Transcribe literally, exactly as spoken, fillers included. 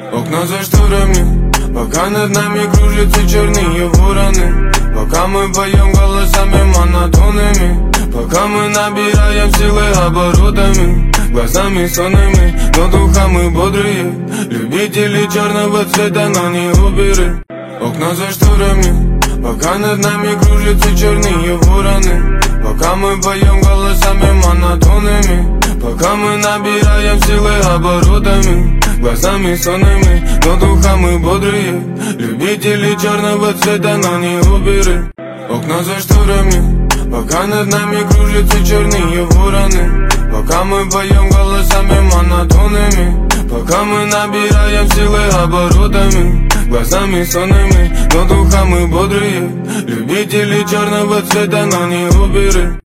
Окна за шторами, пока над нами кружатся черные вороны. Пока мы поем голосами монотонными, пока мы набираем силы оборотами, глазами сонными, но духа мы бодрые. Любители черного цвета, но не уберы. Окна за шторами, пока над нами кружатся черные вороны. Пока мы поем голосами монотонными, пока мы набираем силы оборотами, глазами сонными, но духа мы бодрые. Любители черного цвета, но не уберы. Окна за шторами, пока над нами кружатся черные вороны. Пока мы поем голосами монотонными, пока мы набираем силы оборотами, глазами сонными, но духа мы бодрые. Любители черного цвета, но не уберы.